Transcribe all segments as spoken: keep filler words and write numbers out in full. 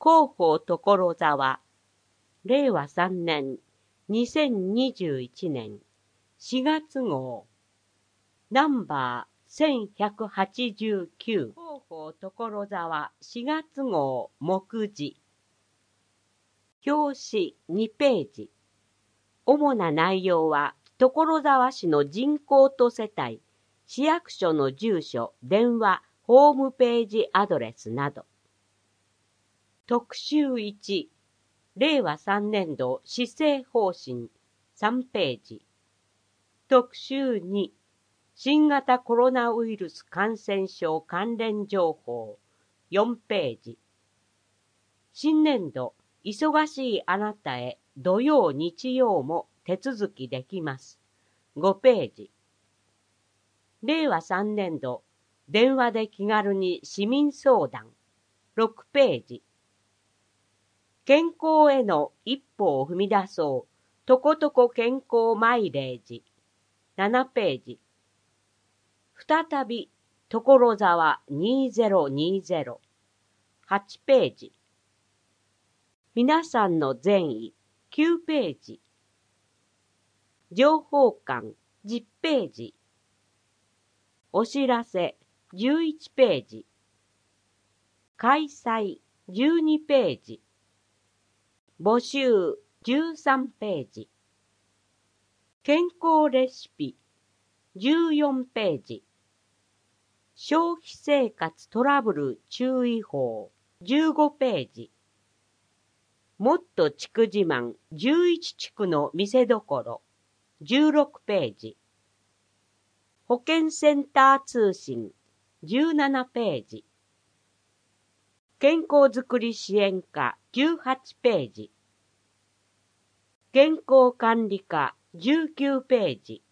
広報所沢、れいわさんねん、にせんにじゅういちねんしがつ号、ナンバーせんひゃくはちじゅうきゅう、広報所沢しがつ号目次。表紙にページ。主な内容は、所沢市の人口と世帯、市役所の住所、電話、ホームページアドレスなど。特集いち、れいわさんねんど施政方針さんページ。特集に、新型コロナウイルス感染症関連情報よんページ。新年度、忙しいあなたへ土曜日曜も手続きできます。ごページ。れいわさんねんど、電話で気軽に市民相談ろくページ。健康への一歩を踏み出そう、とことこ健康マイレージななページ。再び、所沢にせんにじゅうはちページ。皆さんの善意きゅうページ。情報館じゅっページ。お知らせじゅういちページ。開催じゅうにページ。募集じゅうさんページ。健康レシピじゅうよんページ。消費生活トラブル注意報じゅうごページ。もっと地区自慢じゅういち地区の見せどころじゅうろくページ。保健センター通信じゅうななページ。健康づくり支援課じゅうはちページ。健康管理課じゅうきゅうページ。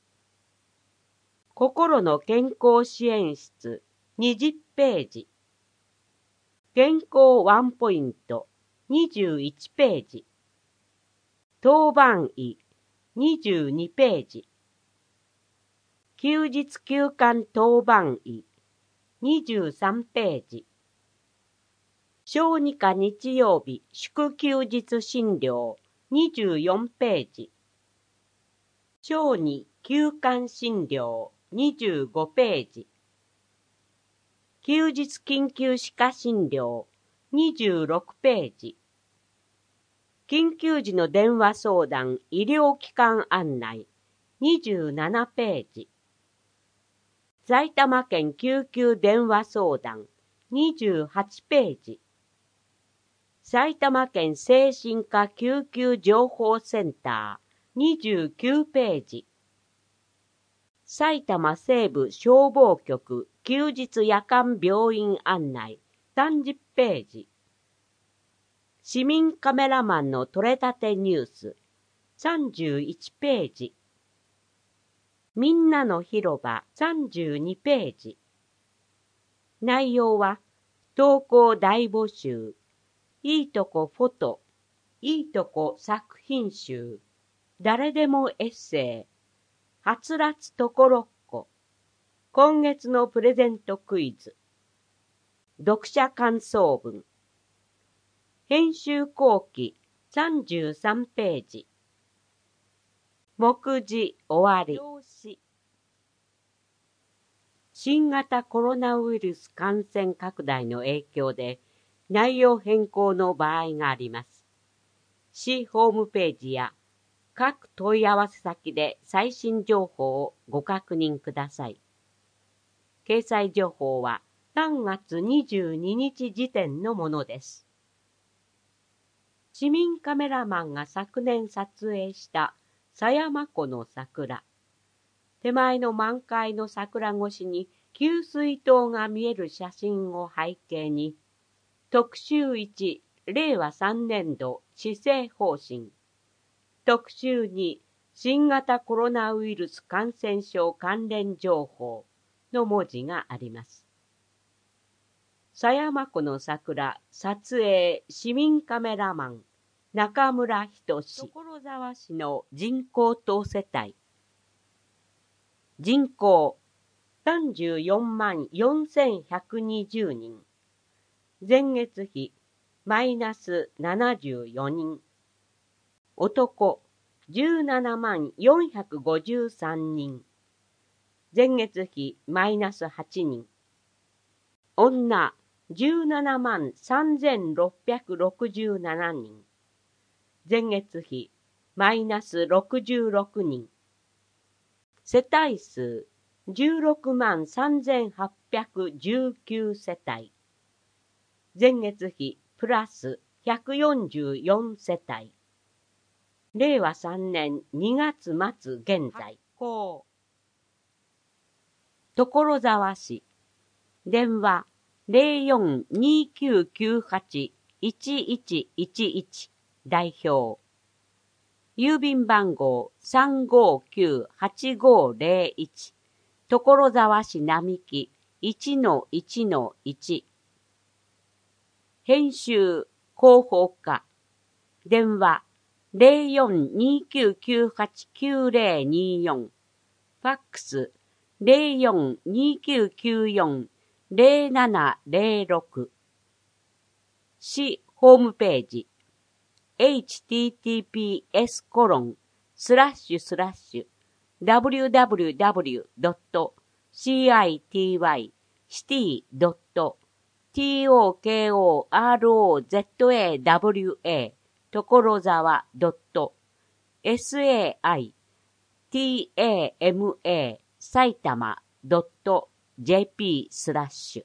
心の健康支援室にじゅうページ。健康ワンポイントにじゅういちページ。当番医にじゅうにページ。休日休館当番医にじゅうさんページ。小児科日曜日祝休日診療にじゅうよんページ。小児休館診療にじゅうごページ。休日緊急歯科診療にじゅうろくページ。緊急時の電話相談医療機関案内にじゅうななページ。埼玉県救急電話相談にじゅうはちページ。埼玉県精神科救急情報センターにじゅうきゅうページ。埼玉西部消防局休日夜間病院案内さんじゅうページ。市民カメラマンの取れたてニュースさんじゅういちページ。みんなの広場さんじゅうにページ。内容は投稿大募集、いいとこフォト、いいとこ作品集、誰でもエッセイ、はつらつところっこ、今月のプレゼントクイズ、読者感想文、編集後期さんじゅうさんページ。目次終わり。表紙。新型コロナウイルス感染拡大の影響で内容変更の場合があります。市ホームページや各問い合わせ先で最新情報をご確認ください。掲載情報はさんがつにじゅうににち時点のものです。市民カメラマンが昨年撮影した狭山湖の桜。手前の満開の桜越しに給水塔が見える写真を背景に、特集いち、れいわさんねんど施政方針。特集に、新型コロナウイルス感染症関連情報の文字があります。狭山湖の桜、撮影、市民カメラマン、中村仁所沢市の人口と世帯。人口さんじゅうよんまんよんせんひゃくにじゅうにん。前月比マイナスななじゅうよにん。男、じゅうななまんよんひゃくごじゅうさんにん。前月比マイナスはちにん。女、じゅうななまんさんぜんろっぴゃくろくじゅうななにん。前月比マイナスろくじゅうろくにん。世帯数じゅうろくまんさんぜんはっぴゃくじゅうきゅう世帯。前月比プラスひゃくよんじゅうよん世帯。れいわさんねんにがつ末現在。所沢市。電話 ゼロよんにきゅうきゅうはちいちいちいちいち 代表。郵便番号 さんごきゅうはちごゼロいち 所沢市並木 いちのいちのいち。編集広報課。電話 ゼロよんにきゅうきゅうはちきゅうゼロによん。ファックス ゼロよんにきゅうきゅうよんゼロななゼロろく。市ホームページ エイチティーティーピーエスコロンスラッシュスラッシュダブリューダブリューダブリュードットシーアイティーワイシティドットトコロザ所沢ドットサイタマ埼玉ドット ジェーピー スラッシュ。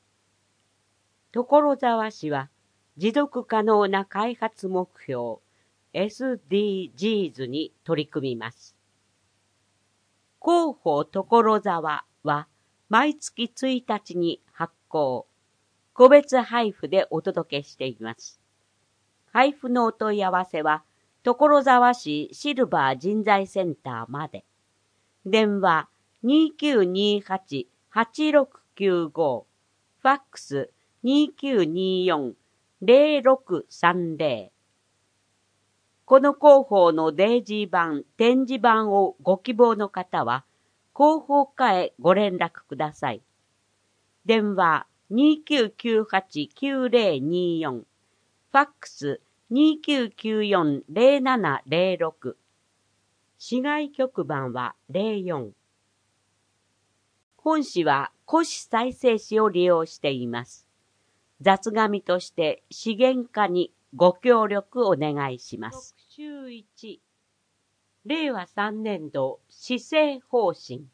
所沢市は持続可能な開発目標 エスディージーズ に取り組みます。広報所沢は毎月ついたちに発行、個別配布でお届けしています。配布のお問い合わせは所沢市シルバー人材センターまで。電話 にきゅうにはちはちろくきゅうご、ファックス にきゅうによんゼロろくさんゼロ。この広報のデイジー版、展示版をご希望の方は、広報課へご連絡ください。電話 にきゅうきゅうはちきゅうゼロによん、ファックス にきゅうきゅうよんゼロななゼロろく。市外局番はゼロよん。本市は古紙再生紙を利用しています。雑紙として資源化にご協力お願いします。特集いち、れいわさんねん度施政方針。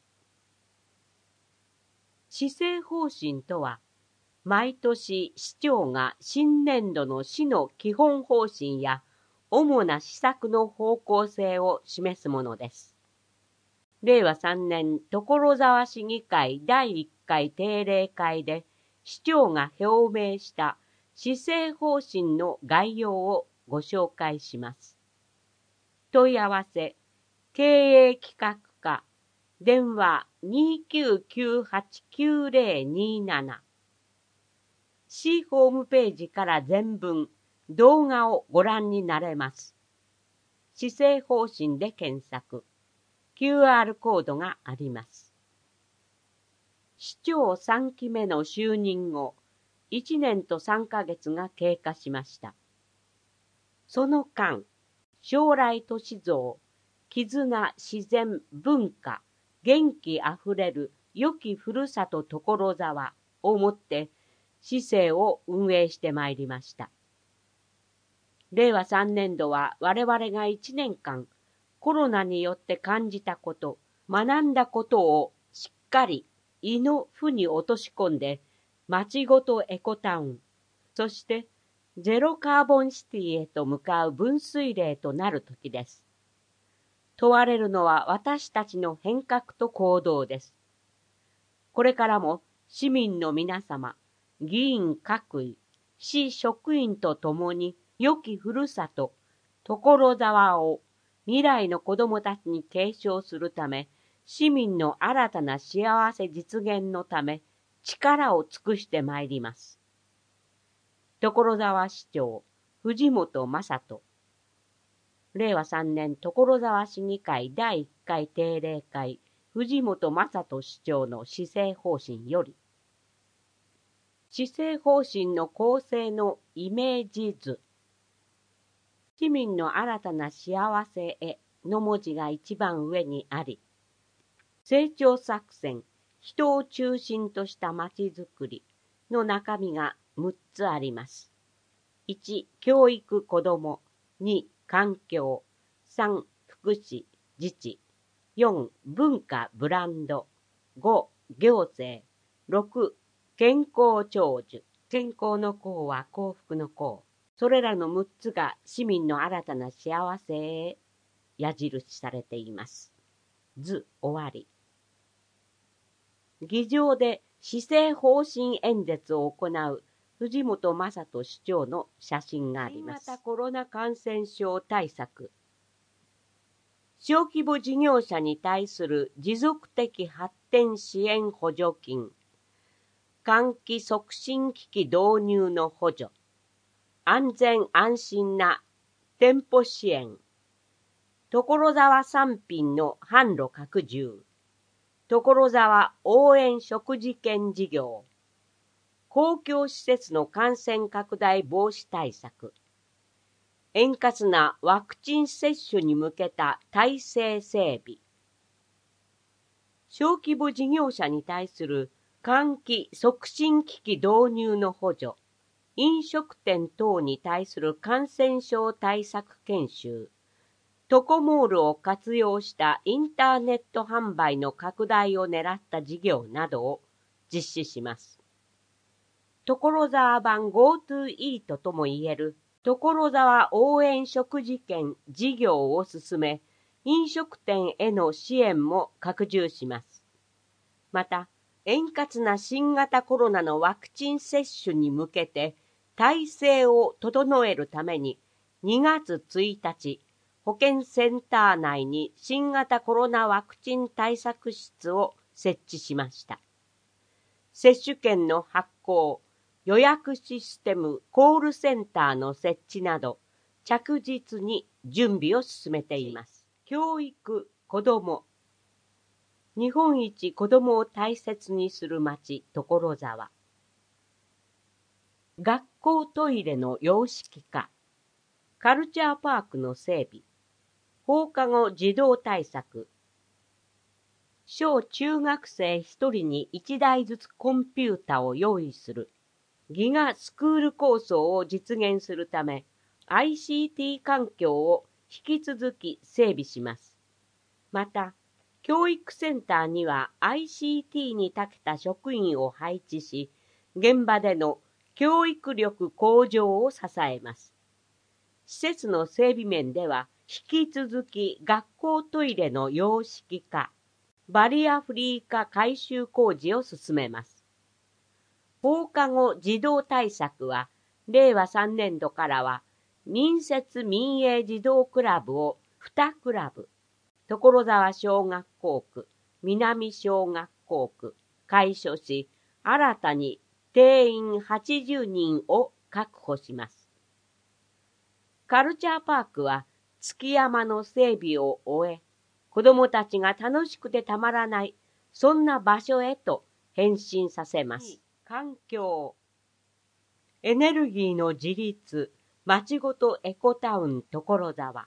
施政方針とは、毎年市長が新年度の市の基本方針や主な施策の方向性を示すものです。れいわさんねん所沢市議会だいいっかい定例会で市長が表明した施政方針の概要をご紹介します。問い合わせ、経営企画課、電話 にきゅうきゅうはちきゅうゼロになな。市ホームページから全文、動画をご覧になれます。施政方針で検索。キューアール コードがあります。市長さんきめの就任後、いちねんとさんかげつが経過しました。その間、将来都市像、絆、自然、文化、元気あふれる良きふるさと所沢をもって市政を運営してまいりました。れいわさんねん度は我々がいちねんかん、コロナによって感じたこと、学んだことをしっかり胃の負に落とし込んで、町ごとエコタウン、そしてゼロカーボンシティへと向かう分水嶺となる時です。問われるのは私たちの変革と行動です。これからも市民の皆様、議員各位、市職員とともに良きふるさと、所沢を未来の子どもたちに継承するため、市民の新たな幸せ実現のため、力を尽くしてまいります。所沢市長、藤本正人。れいわさんねん所沢市議会だいいっかい定例会、藤本正人市長の施政方針より。 施政方針の構成のイメージ図。市民の新たな幸せへの文字が一番上にあり、成長作戦、人を中心としたまちづくりの中身がむっつあります。いち、教育子ども、に、環境、さん、福祉、自治、よん、文化ブランド、ご、行政、ろく、健康長寿。健康の幸は幸福の幸。それらのむっつが市民の新たな幸せへ矢印されています。図終わり。議場で施政方針演説を行う藤本正人市長の写真があります。新型コロナ感染症対策。小規模事業者に対する持続的発展支援補助金、換気促進機器導入の補助、安全安心な店舗支援、所沢産品の販路拡充、所沢応援食事券事業、公共施設の感染拡大防止対策、円滑なワクチン接種に向けた体制整備、小規模事業者に対する換気促進機器導入の補助、飲食店等に対する感染症対策研修、トコモールを活用したインターネット販売の拡大を狙った事業などを実施します。所沢版 GoTo イートともいえる所沢応援食事券事業を進め、飲食店への支援も拡充します。また、円滑な新型コロナのワクチン接種に向けて体制を整えるためににがつついたち、保健センター内に新型コロナワクチン対策室を設置しました。接種券の発行、予約システムコールセンターの設置など着実に準備を進めています。教育、子ども。日本一子どもを大切にする町、所沢。学校トイレの洋式化、カルチャーパークの整備、放課後児童対策、小中学生一人に一台ずつコンピュータを用意する、ギガスクール構想を実現するため、アイシーティー 環境を引き続き整備します。また、教育センターには アイシーティー に長けた職員を配置し、現場での教育力向上を支えます。施設の整備面では、引き続き学校トイレの洋式化、バリアフリー化改修工事を進めます。放課後児童対策は、れいわさんねんどからは、民設民営児童クラブをにクラブ、所沢小学校区、南小学校区、開所し、新たに定員はちじゅうにんを確保します。カルチャーパークは月山の整備を終え、子どもたちが楽しくてたまらない、そんな場所へと変身させます。環境、エネルギーの自立、町ごとエコタウン所沢。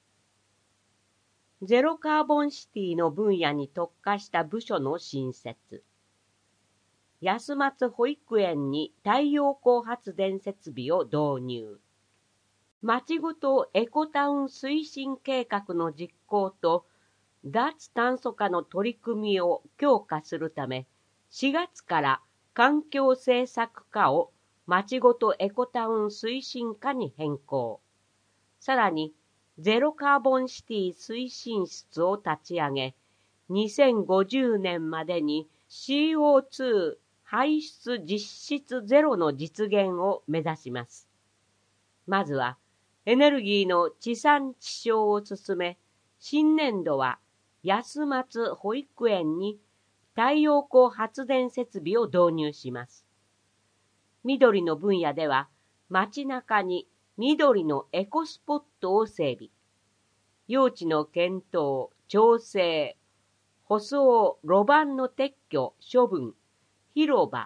ゼロカーボンシティの分野に特化した部署の新設。安松保育園に太陽光発電設備を導入。町ごとエコタウン推進計画の実行と脱炭素化の取り組みを強化するため、しがつから環境政策課を町ごとエコタウン推進課に変更。さらに、ゼロカーボンシティ推進室を立ち上げ、にせんごじゅうねんまでに シーオーツー 排出実質ゼロの実現を目指します。まずは、エネルギーの地産地消を進め、新年度は安松保育園に太陽光発電設備を導入します。緑の分野では、街中に緑のエコスポットを整備。用地の検討、調整、舗装、路盤の撤去、処分、広場、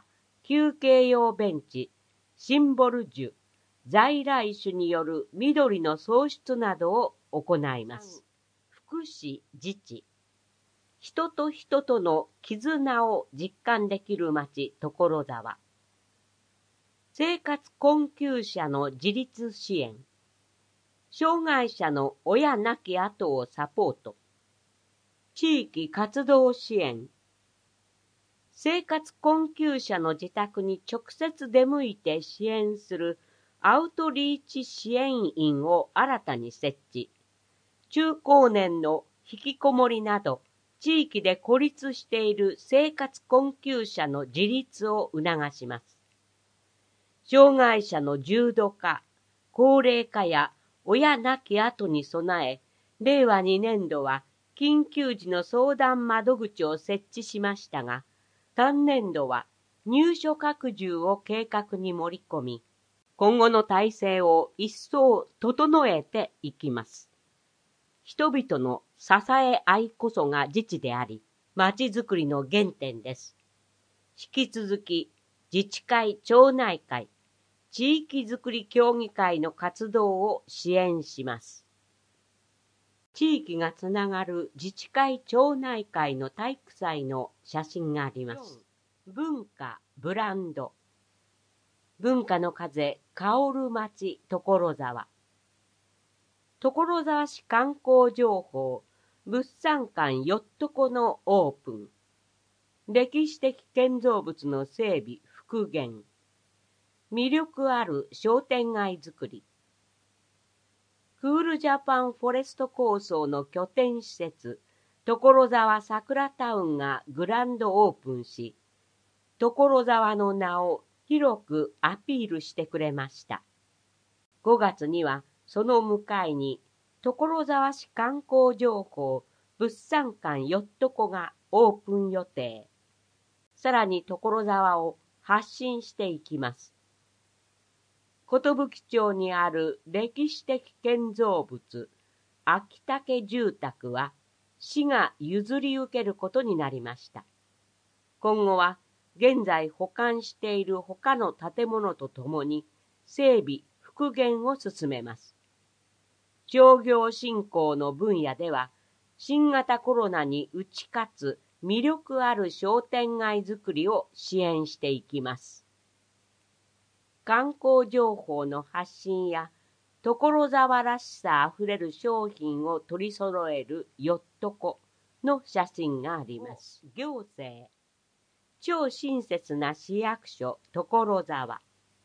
休憩用ベンチ、シンボル樹、在来種による緑の創出などを行います。福祉自治。人と人との絆を実感できる町、所沢。生活困窮者の自立支援。障害者の親亡き後をサポート。地域活動支援。生活困窮者の自宅に直接出向いて支援するアウトリーチ支援員を新たに設置。中高年の引きこもりなど、地域で孤立している生活困窮者の自立を促します。障害者の重度化、高齢化や親亡き後に備え、れいわにねんどは緊急時の相談窓口を設置しましたが、単年度は入所拡充を計画に盛り込み、今後の体制を一層整えていきます。人々の支え合いこそが自治であり、まちづくりの原点です。引き続き、自治会、町内会、地域づくり協議会の活動を支援します。地域がつながる自治会、町内会の体育祭の写真があります。文化、ブランド。文化の風、香る町、所沢。所沢市観光情報、物産館よっとこのオープン。歴史的建造物の整備、復元。魅力ある商店街づくり。クールジャパンフォレスト構想の拠点施設、所沢桜タウンがグランドオープンし、所沢の名を広くアピールしてくれました。ごがつにはその向かいに、所沢市観光情報物産館よっとこがオープン予定。さらに所沢を発信していきます。寿町にある歴史的建造物、秋竹住宅は市が譲り受けることになりました。今後は現在保管している他の建物とともに整備・復元を進めます。商業振興の分野では、新型コロナに打ち勝つ魅力ある商店街づくりを支援していきます。観光情報の発信や、所沢らしさあふれる商品を取り揃えるよっとこの写真があります。行政。超親切な市役所、所沢。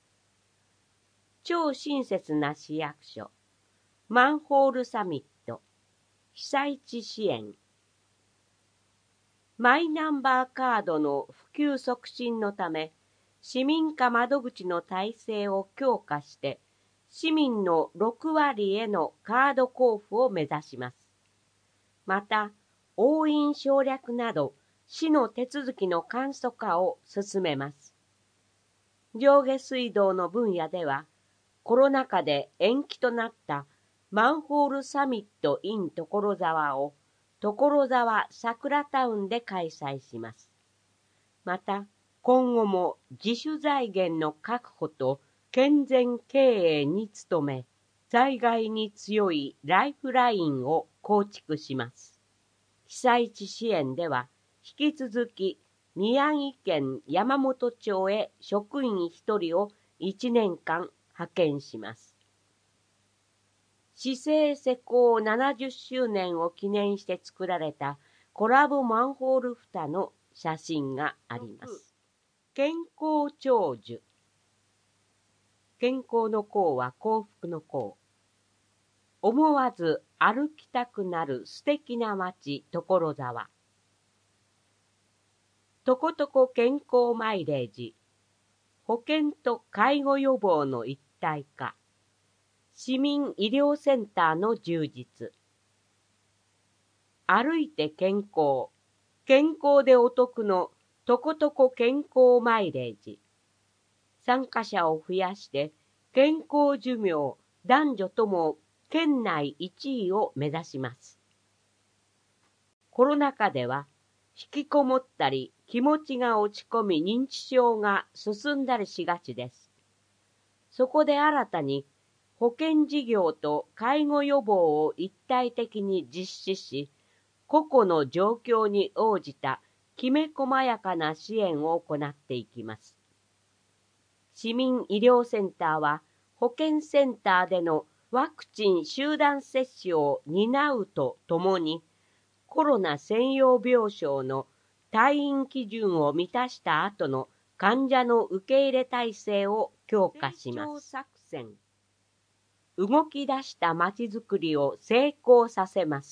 超親切な市役所。マンホールサミット、被災地支援。マイナンバーカードの普及促進のため、市民課窓口の体制を強化して、市民のろくわりへのカード交付を目指します。また、押印省略など、市の手続きの簡素化を進めます。上下水道の分野では、コロナ禍で延期となったマンホールサミット in 所沢を所沢桜タウンで開催します。また、今後も自主財源の確保と健全経営に努め、災害に強いライフラインを構築します。被災地支援では、引き続き宮城県山本町へ職員一人をいちねんかん派遣します。市政施行ななじゅっしゅうねんを記念して作られたコラボマンホール蓋の写真があります。健康長寿。健康の幸は幸福の幸。思わず歩きたくなる素敵な街、所沢。とことこ健康マイレージ。保健と介護予防の一体化。市民医療センターの充実。歩いて健康。健康でお得のとことこ健康マイレージ。参加者を増やして健康寿命男女とも県内いちいを目指します。コロナ禍では引きこもったり気持ちが落ち込み認知症が進んだりしがちです。そこで新たに保険事業と介護予防を一体的に実施し、個々の状況に応じたきめ細やかな支援を行っていきます。市民医療センターは保健センターでのワクチン集団接種を担うとともに、コロナ専用病床の退院基準を満たした後の患者の受け入れ体制を強化します。成長作戦。動き出したまちづくりを成功させます。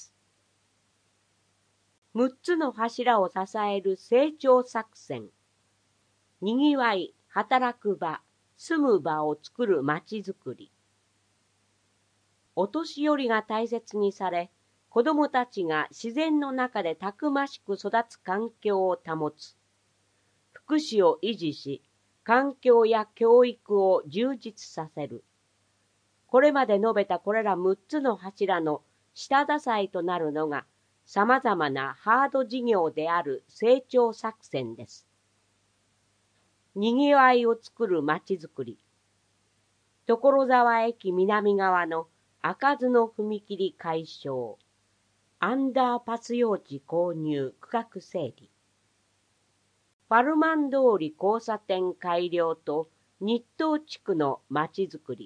むっつの柱を支える成長作戦。にぎわい、働く場、住む場を作るまちづくり。お年寄りが大切にされ、子どもたちが自然の中でたくましく育つ環境を保つ。福祉を維持し、環境や教育を充実させる。これまで述べたこれらむっつの柱の下支えとなるのが、様々なハード事業である成長作戦です。にぎわいを作るまちづくり。所沢駅南側の開かずの踏切解消。アンダーパス用地購入区画整理。ファルマン通り交差点改良と日東地区のまちづくり。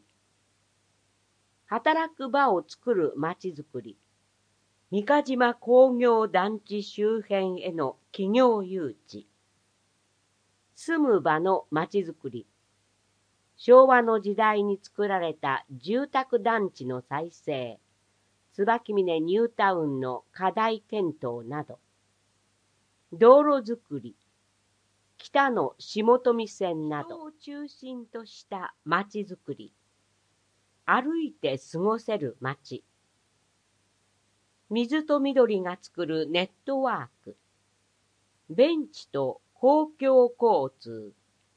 働く場を作るまちづくり。三ヶ島工業団地周辺への企業誘致。住む場のまちづくり。昭和の時代に作られた住宅団地の再生。椿峰ニュータウンの課題検討など。道路づくり。北の下富線など。人を中心としたまちづくり。歩いて過ごせるまち。水と緑が作るネットワーク。ベンチと公共交通。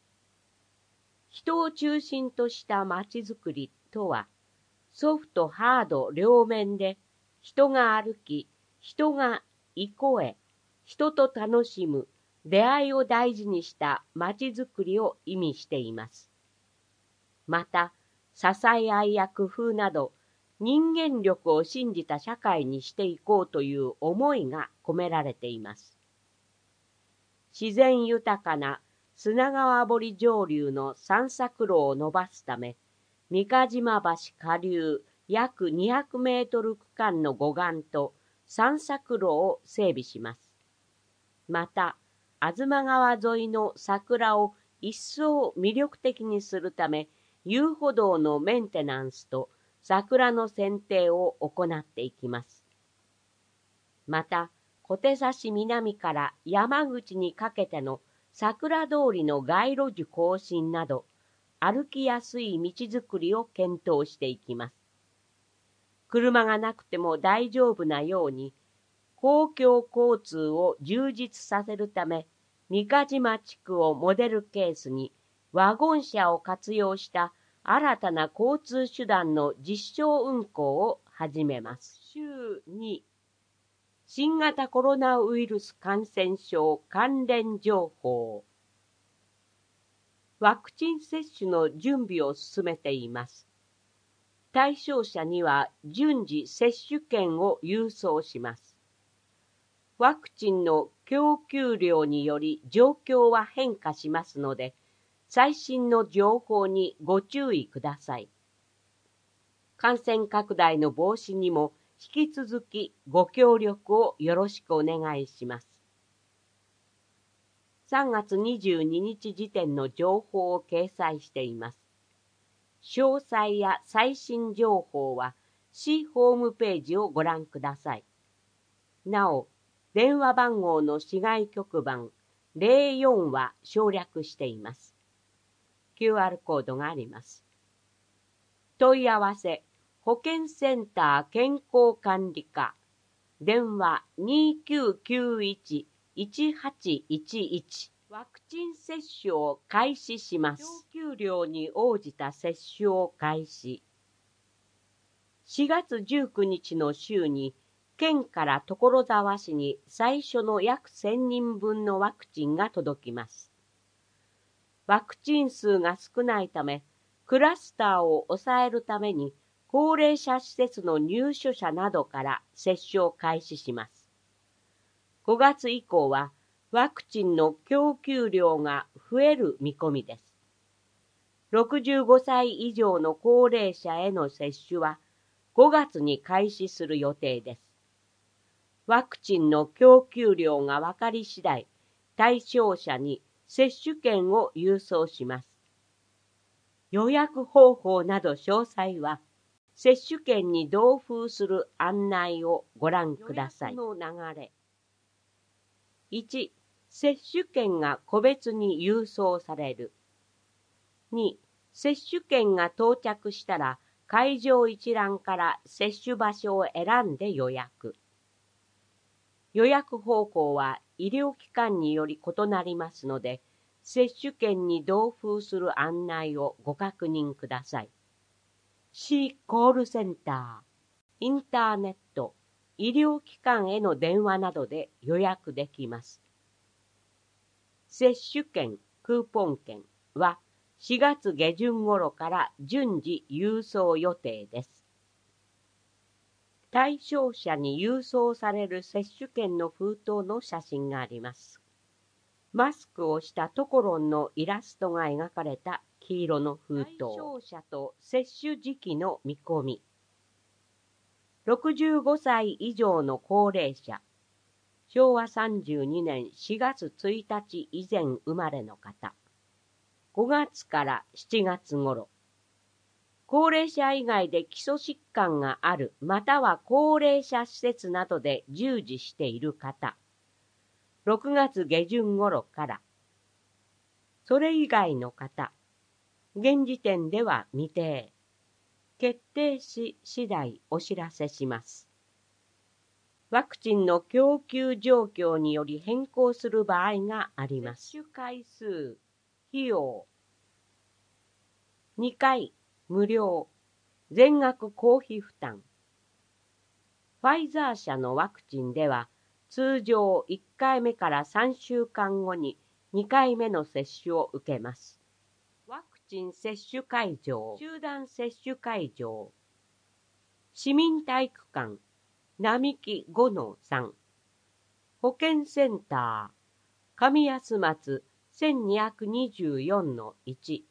人を中心としたまちづくりとは、ソフトハード両面で人が歩き、人が憩え、人と楽しむ出会いを大事にしたまちづくりを意味しています。また、支え合いや工夫など、人間力を信じた社会にしていこうという思いが込められています。自然豊かな砂川堀上流の散策路を伸ばすため、三ヶ島橋下流約にひゃくメートル区間の護岸と散策路を整備します。また、吾妻川沿いの桜を一層魅力的にするため、遊歩道のメンテナンスと桜の剪定を行っていきます。また、小手指南から山口にかけての桜通りの街路樹更新など、歩きやすい道づくりを検討していきます。車がなくても大丈夫なように、公共交通を充実させるため、三ヶ島地区をモデルケースにワゴン車を活用した新たな交通手段の実証運行を始めます。週に、新型コロナウイルス感染症関連情報。ワクチン接種の準備を進めています。対象者には順次接種券を郵送します。ワクチンの供給量により状況は変化しますので、最新の情報にご注意ください。感染拡大の防止にも引き続きご協力をよろしくお願いします。さんがつにじゅうににち時点の情報を掲載しています。詳細や最新情報は市ホームページをご覧ください。なお、電話番号の市外局番ゼロよんは省略しています。キューアール コードがあります。問い合わせ、保健センター健康管理課、電話 にきゅうきゅういち いちはちいちいち、ワクチン接種を開始します。供給量に応じた接種を開始。しがつじゅうくにちの週に県から所沢市に最初の約せんにんぶんのワクチンが届きます。ワクチン数が少ないため、クラスターを抑えるために、高齢者施設の入所者などから接種を開始します。ごがつ以降は、ワクチンの供給量が増える見込みです。ろくじゅうごさい以上の高齢者への接種は、ごがつに開始する予定です。ワクチンの供給量が分かり次第、対象者に接種券を郵送します。予約方法など詳細は、接種券に同封する案内をご覧ください。予約の流れ。いち、接種券が個別に郵送される。に、接種券が到着したら、会場一覧から接種場所を選んで予約。予約方法は医療機関により異なりますので、接種券に同封する案内をご確認ください。市コールセンター、インターネット、医療機関への電話などで予約できます。接種券、クーポン券はしがつ下旬頃から順次郵送予定です。対象者に郵送される接種券の封筒の写真があります。マスクをしたトコロンのイラストが描かれた黄色の封筒。対象者と接種時期の見込み。ろくじゅうごさい以上の高齢者。しょうわさんじゅうにねんしがつついたち以前生まれの方。ごがつからしちがつ頃。高齢者以外で基礎疾患があるまたは高齢者施設などで従事している方。ろくがつ下旬頃から。それ以外の方。現時点では未定。決定し次第お知らせします。ワクチンの供給状況により変更する場合があります。接種回数、費用。にかい無料、全額公費負担。ファイザー社のワクチンでは、通常いっかいめからさんしゅうかんごににかいめの接種を受けます。ワクチン接種会場、集団接種会場、市民体育館、並木 ごのさん、保健センター、上安松 せんにひゃくにじゅうよんのいち、